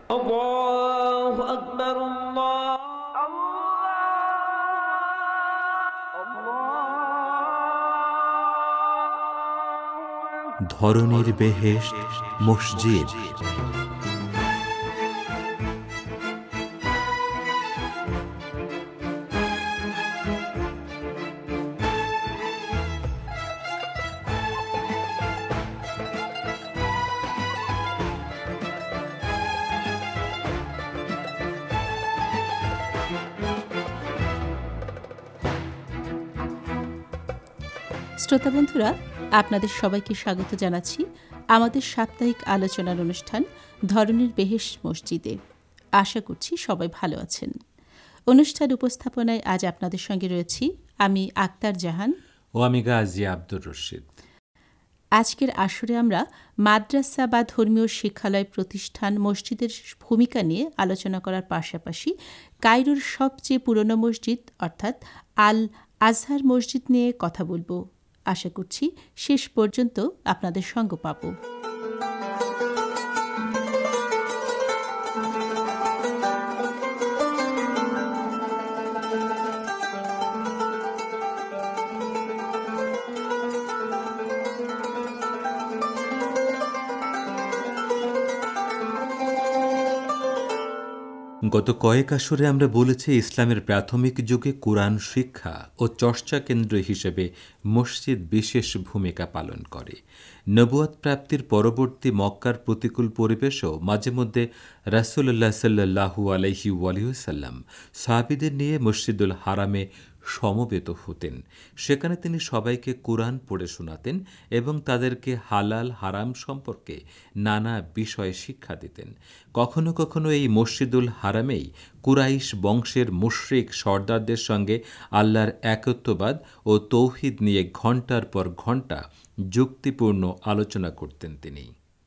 আল্লাহু আকবার, ধরনীর বেহেশত মসজিদ। শ্রোতা বন্ধুরা, আপনাদের সবাইকে স্বাগত জানাচ্ছি আমাদের সাপ্তাহিক আলোচনার অনুষ্ঠান ধরনীর বেহেশত মসজিদে। আশা করছি সবাই ভালো আছেন। অনুষ্ঠান উপস্থাপনায় আজ আপনাদের সঙ্গে রয়েছি আমি আক্তার জাহান ও আমি গাজী আব্দুর রশিদ। আজকের আসরে আমরা মাদ্রাসা বা ধর্মীয় শিক্ষালয় প্রতিষ্ঠান মসজিদের ভূমিকা নিয়ে আলোচনা করার পাশাপাশি কায়রোর সবচেয়ে পুরনো মসজিদ অর্থাৎ আল আজহার মসজিদ নিয়ে কথা বলবো। আশা করছি শেষ পর্যন্ত আপনাদের সঙ্গ পাব। গত কয়েক আসরে আমরা বলেছি ইসলামের প্রাথমিক যুগে কুরআন শিক্ষা ও চর্চা কেন্দ্র হিসেবে মসজিদ বিশেষ ভূমিকা পালন করে। নবুয়ত প্রাপ্তির পরবর্তী মক্কার প্রতিকূল পরিবেশও মাঝে মধ্যে রাসূলুল্লাহ সাল্লাল্লাহু আলাইহি ওয়াসাল্লাম সাহাবীদের নিয়ে মসজিদুল হারামে সমবেত হতেন। সেখানে তিনি সবাইকে কুরআন পড়ে শোনাতেন এবং তাদেরকে হালাল হারাম সম্পর্কে নানা বিষয়ে শিক্ষা দিতেন। কখনো কখনো এই মসজিদুল হারামেই কুরাইশ বংশের মুশরিক সর্দারদের সঙ্গে আল্লাহর একত্ববাদ ও তৌহিদ নিয়ে ঘণ্টার পর ঘণ্টা যুক্তিপূর্ণ আলোচনা করতেন তিনি।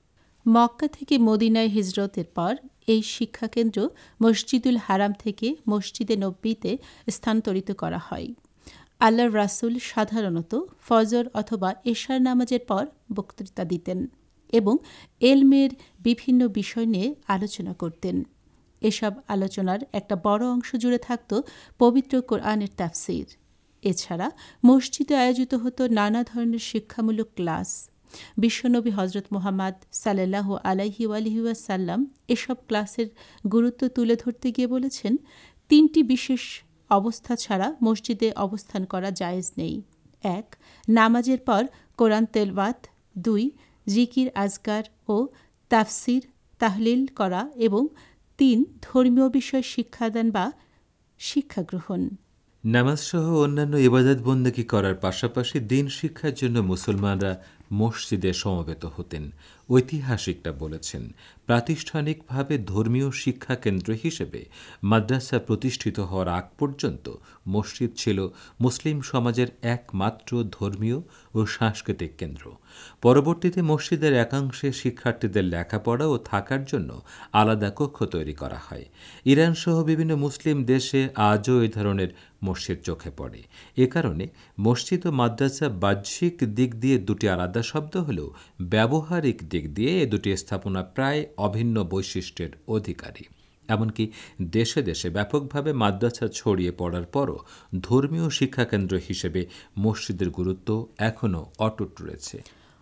মক্কা থেকে মদিনায় হিজরতের পর এই শিক্ষাকেন্দ্র মসজিদুল হারাম থেকে মসজিদে নববীতে স্থানান্তরিত করা হয়। আল্লাহর রাসূল সাধারণত ফজর অথবা এশার নামাজের পর বক্তৃতা দিতেন এবং এলমের বিভিন্ন বিষয় নিয়ে আলোচনা করতেন। এসব আলোচনার একটা বড় অংশ জুড়ে থাকত পবিত্র কোরআনের তাফসীর। এছাড়া মসজিদে আয়োজিত হতো নানা ধরনের শিক্ষামূলক ক্লাস। বিশ্বনবী হজরত মুহাম্মদ সাল্লাল্লাহু আলাইহি ওয়াসাল্লাম এসব ক্লাসের গুরুত্ব তুলে ধরতে গিয়ে বলেছেন, 3টি বিশেষ অবস্থা ছাড়া মসজিদে অবস্থান করা জায়েজ নেই। 1. নামাজের পর কোরআন তেলাওয়াত। 2. জিকির আজকার ও তাফসির তাহলিল করা এবং 3. ধর্মীয় বিষয় শিক্ষাদান বা শিক্ষা গ্রহণ। নামাজসহ অন্যান্য ইবাদত বন্দেগী করার পাশাপাশি দিন শিক্ষার জন্য মুসলমানরা মসজিদে সমবেত হতেন। ঐতিহাসিকরা বলেছেন, প্রাতিষ্ঠানিকভাবে ধর্মীয় শিক্ষা কেন্দ্র হিসেবে মাদ্রাসা প্রতিষ্ঠিত হওয়ার আগ পর্যন্ত মসজিদ ছিল মুসলিম সমাজের একমাত্র ধর্মীয় ও সাংস্কৃতিক কেন্দ্র। পরবর্তীতে মসজিদের একাংশে শিক্ষার্থীদের লেখাপড়া ও থাকার জন্য আলাদা কক্ষ তৈরি করা হয়। ইরান সহ বিভিন্ন মুসলিম দেশে আজও এই ধরনের মসজিদ চোখে পড়ে। এ কারণে মসজিদ ও মাদ্রাসা বাহ্যিক দিক দিয়ে দুটি আলাদা শব্দ হলেও ব্যবহারিক দিক দিয়ে এ দুটি স্থাপনা প্রায় অভিন্ন বৈশিষ্ট্যের অধিকারী। এমনকি দেশে দেশে ব্যাপকভাবে মাদ্রাসা ছড়িয়ে পড়ার পরও ধর্মীয় শিক্ষাকেন্দ্র হিসেবে মসজিদের গুরুত্ব এখনও অটুট রয়েছে।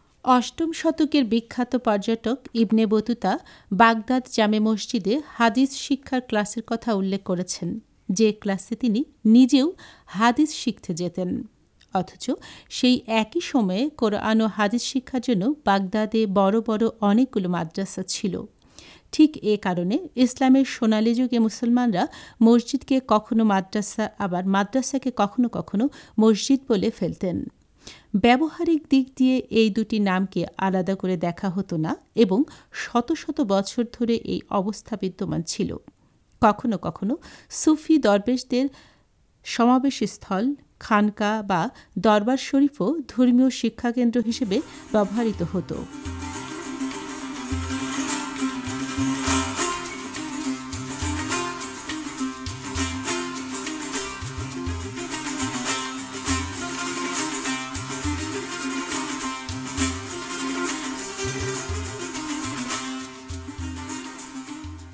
8ম শতকের বিখ্যাত পর্যটক ইবনে বতুতা বাগদাদ জামে মসজিদে হাদিস শিক্ষার ক্লাসের কথা উল্লেখ করেছেন, যে ক্লাসে তিনি নিজেও হাদিস শিখতে যেতেন। অথচ সেই একই সময়ে কোরআন ও হাদিস শিক্ষার জন্য বাগদাদে বড় বড় অনেকগুলো মাদ্রাসা ছিল। ঠিক এ কারণে ইসলামের সোনালী যুগে মুসলমানরা মসজিদকে কখনো মাদ্রাসা আবার মাদ্রাসাকে কখনো কখনো মসজিদ বলে ফেলতেন। ব্যবহারিক দিক দিয়ে এই দুটি নামকে আলাদা করে দেখা হতো না এবং শত শত বছর ধরে এই অবস্থা বিদ্যমান ছিল। কখনো কখনো সুফি দরবেশদের সমাবেশস্থল, খানকা বা দরবার শরীফও ধর্মীয় শিক্ষাকেন্দ্র হিসেবে ব্যবহৃত হতো।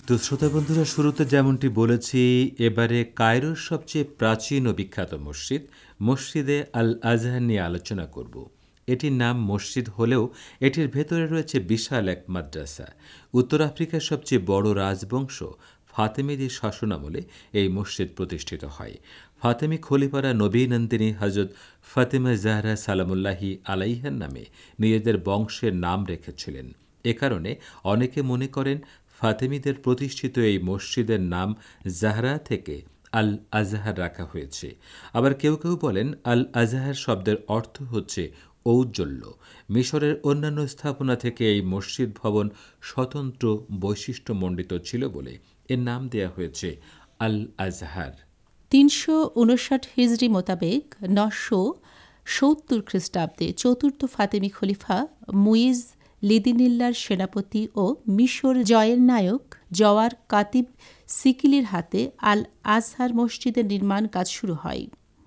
তো শ্রোতা বন্ধুরা, শুরুতে যেমনটি বলেছি, এবারে কায়রোর সবচেয়ে প্রাচীন ও বিখ্যাত মসজিদ মসজিদে আল আজহার নিয়ে আলোচনা করব। এটির নাম মসজিদ হলেও এটির ভেতরে রয়েছে বিশাল এক মাদ্রাসা। উত্তর আফ্রিকার সবচেয়ে বড় রাজবংশ ফাতেমিদের শাসনামলে এই মসজিদ প্রতিষ্ঠিত হয়। ফাতেমি খলিফারা নবী নন্দিনী হজরত ফাতেমা জাহরা সালামুল্লাহি আলাইহার নামে নিজেদের বংশের নাম রেখেছিলেন। এ কারণে অনেকে মনে করেন ফাতেমিদের প্রতিষ্ঠিত এই মসজিদের নাম জাহরা থেকে আল আজহার রাখা হয়েছে। আবার কেউ কেউ বলেন আল আজহার শব্দের অর্থ হচ্ছে ঔজ্জ্বল্য। মিশরের অন্যান্য স্থাপনা থেকে এই মসজিদ ভবন স্বতন্ত্র বৈশিষ্ট্যমণ্ডিত ছিল বলে এর নাম দেয়া হয়েছে আল আজহার। 359 হিজরি মোতাবেক 970 খ্রিস্টাব্দে চতুর্থ ফাতেমি খলিফা মুইজ লিদিনিল্লার সেনাপতি ও মিশর জয়ের নায়ক জওয়ার কাতিব সিকিলির হাতে আল আজহার মসজিদের নির্মাণ কাজ শুরু হয়।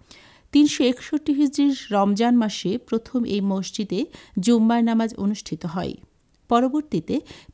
361 হিজরির রমজান মাসে প্রথম এই মসজিদে জুম্মার নামাজ অনুষ্ঠিত হয়। পরবর্তীতে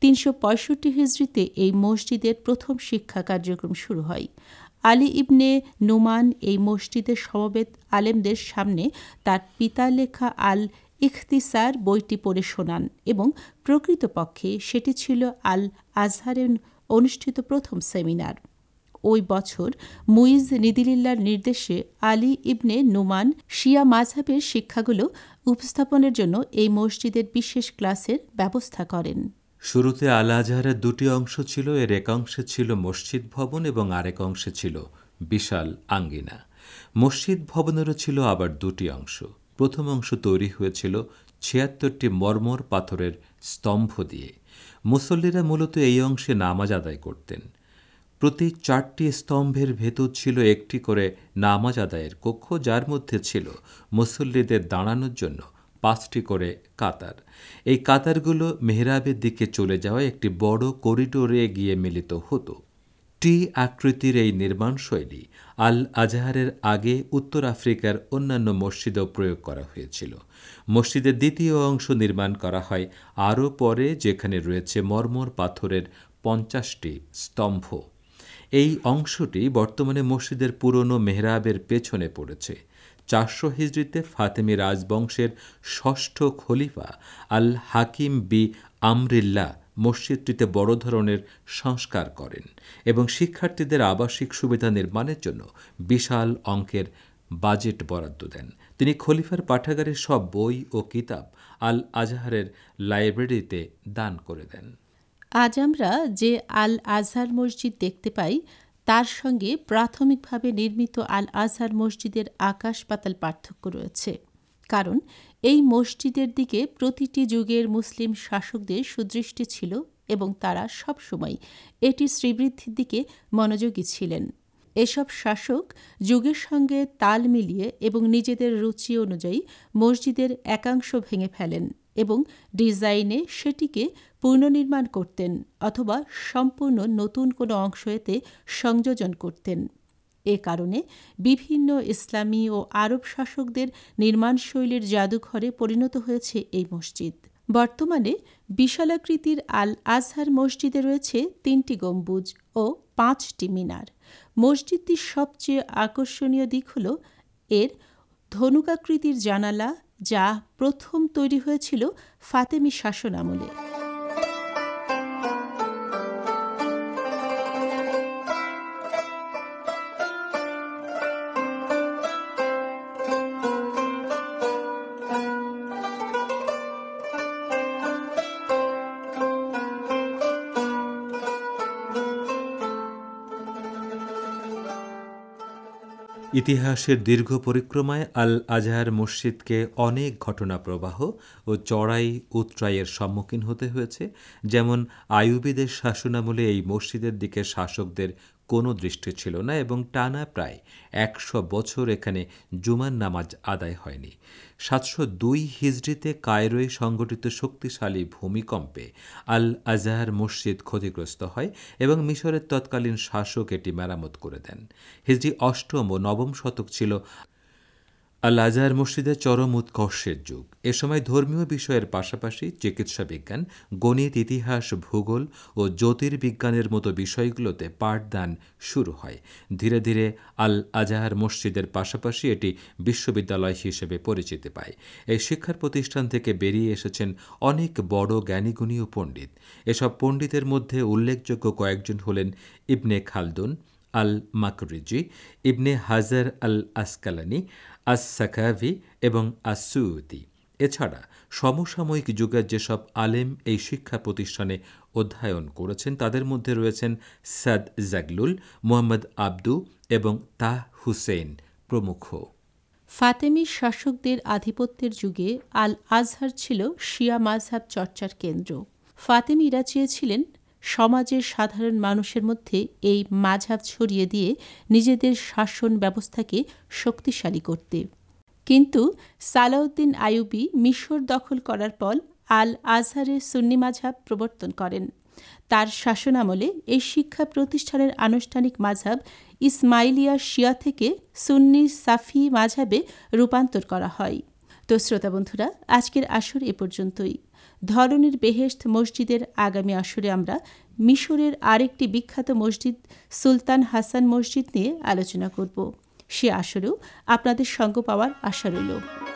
365 হিজরিতে এই মসজিদের প্রথম শিক্ষা কার্যক্রম শুরু হয়। আলী ইবনে নুমান এই মসজিদের সমবেত আলেমদের সামনে তার পিতার লেখা আল ইখতিসার বইটি পড়ে শোনান এবং প্রকৃতপক্ষে সেটি ছিল আল আজহারে অনুষ্ঠিত প্রথম সেমিনার। ওই বছর মুইজ নিদিলিল্লার নির্দেশে আলী ইবনে নুমান শিয়া মাযহাবের শিক্ষাগুলো উপস্থাপনের জন্য এই মসজিদের বিশেষ ক্লাসের ব্যবস্থা করেন। শুরুতে আল আজহারের দুটি অংশ ছিল। এর এক অংশে ছিল মসজিদ ভবন এবং আরেক অংশে ছিল বিশাল আঙ্গিনা। মসজিদ ভবনেরও ছিল আবার দুটি অংশ। প্রথম অংশ তৈরি হয়েছিল ৭৬টি মরমর পাথরের স্তম্ভ দিয়ে। মুসল্লিরা মূলত এই অংশে নামাজ আদায় করতেন। প্রতি 4টি স্তম্ভের ভেতর ছিল একটি করে নামাজ আদায়ের কক্ষ, যার মধ্যে ছিল মুসল্লিদের দাঁড়ানোর জন্য 5টি করে কাতার। এই কাতারগুলো মেহরাবের দিকে চলে যাওয়া একটি বড় করিডোরে গিয়ে মিলিত হতো। টি আকৃতির এই নির্মাণশৈলী আল আজহারের আগে উত্তর আফ্রিকার অন্যান্য মসজিদেও প্রয়োগ করা হয়েছিল। মসজিদের দ্বিতীয় অংশ নির্মাণ করা হয় আরও পরে, যেখানে রয়েছে মরমর পাথরের 50টি স্তম্ভ। এই অংশটি বর্তমানে মসজিদের পুরনো মেহরাবের পেছনে পড়েছে। 400 হিজরিতে ফাতেমি রাজবংশের ষষ্ঠ খলিফা আল হাকিম বি আমরিল্লাহ মসজিদটিতে বড় ধরনের সংস্কার করেন এবং শিক্ষার্থীদের আবাসিক সুবিধা নির্মাণের জন্য বিশাল অঙ্কের বাজেট বরাদ্দ দেন। তিনি খলিফার পাঠাগারের সব বই ও কিতাব আল আজহারের লাইব্রেরিতে দান করে দেন। আজ আমরা যে আল আজহার মসজিদ দেখতে পাই, তার সঙ্গে প্রাথমিকভাবে নির্মিত আল আজহার মসজিদের আকাশ পাতাল পার্থক্য রয়েছে। কারণ এই মসজিদের দিকে প্রতিটি যুগের মুসলিম শাসকদের সুদৃষ্টি ছিল এবং তারা সবসময় এটির শ্রীবৃদ্ধির দিকে মনোযোগী ছিলেন। এসব শাসক যুগের সঙ্গে তাল মিলিয়ে এবং নিজেদের রুচি অনুযায়ী মসজিদের একাংশ ভেঙে ফেলেন এবং ডিজাইনে সেটিকে পুনর্নির্মাণ করতেন অথবা সম্পূর্ণ নতুন কোনো অংশ এতে সংযোজন করতেন। এ কারণে বিভিন্ন ইসলামী ও আরব শাসকদের নির্মাণশৈলীর জাদুঘরে পরিণত হয়েছে এই মসজিদ। বর্তমানে বিশালাকৃতির আল আজহার মসজিদে রয়েছে 3টি গম্বুজ ও 5টি মিনার। মসজিদটির সবচেয়ে আকর্ষণীয় দিক হল এর ধনুকাকৃতির জানালা, যা প্রথম তৈরি হয়েছিল ফাতেমি শাসনামলে। ইতিহাসের দীর্ঘ পরিক্রমায় আল আজহার মসজিদকে অনেক ঘটনা প্রবাহ ও চড়াই উতরাইয়ের সম্মুখীন হতে হয়েছে। যেমন আইয়ুবীদের শাসনামলে এই মসজিদের দিকে শাসকদের কোনো দৃষ্টি ছিল না এবং টানা প্রায় 100 বছর এখানে জুমার নামাজ আদায় হয়নি। 702 হিজরিতে কায়রোয় সংঘটিত শক্তিশালী ভূমিকম্পে আল আজহার মসজিদ ক্ষতিগ্রস্ত হয় এবং মিশরের তৎকালীন শাসক এটি মেরামত করে দেন। হিজরি 8ম ও 9ম শতক ছিল আল আজহার মসজিদে চরম উৎকর্ষের যুগ। এ সময় ধর্মীয় বিষয়ের পাশাপাশি চিকিৎসা বিজ্ঞান, গণিত, ইতিহাস, ভূগোল ও জ্যোতির্বিজ্ঞানের মতো বিষয়গুলোতে পাঠদান শুরু হয়। ধীরে ধীরে আল আজহার মসজিদের পাশাপাশি এটি বিশ্ববিদ্যালয় হিসেবে পরিচিতি পায়। এই শিক্ষার প্রতিষ্ঠান থেকে বেরিয়ে এসেছেন অনেক বড় জ্ঞানীগুণী ও পণ্ডিত। এসব পণ্ডিতের মধ্যে উল্লেখযোগ্য কয়েকজন হলেন ইবনে খালদুন, আল মাকরিজি, ইবনে হাজার আল আসকালানি, আস-সাকাভি এবং আস-সুয়ুতি। এছাড়া সমসাময়িক যুগের যেসব আলেম এই শিক্ষা প্রতিষ্ঠানে অধ্যয়ন করেছেন তাদের মধ্যে রয়েছেন সাদ জাগলুল, মোহাম্মদ আবদু এবং তাহ হুসেন প্রমুখ। ফাতেমি শাসকদের আধিপত্যের যুগে আল আজহার ছিল শিয়া মাযহাব চর্চার কেন্দ্র। ফাতেমিরা চেয়েছিলেন সমাজের সাধারণ মানুষের মধ্যে এই মাযহাব ছড়িয়ে দিয়ে নিজেদের শাসন ব্যবস্থাকে শক্তিশালী করতে। কিন্তু সালাউদ্দিন আইয়ুবী মিশর দখল করার পর আল আজহারের সুন্নি মাযহাব প্রবর্তন করেন। তার শাসনামলে এই শিক্ষা প্রতিষ্ঠানের আনুষ্ঠানিক মাযহাব ইসমাইলিয়া শিয়া থেকে সুন্নি সাফি মাযহাবে রূপান্তর করা হয়। তো শ্রোতা বন্ধুরা, আজকের আসর এ পর্যন্তই। ধরনের বেহেশত মসজিদের আগামী আসরে আমরা মিশরের আরেকটি বিখ্যাত মসজিদ সুলতান হাসান মসজিদ নিয়ে আলোচনা করব। সে আসরেও আপনাদের সঙ্গ পাওয়ার আশা রইল।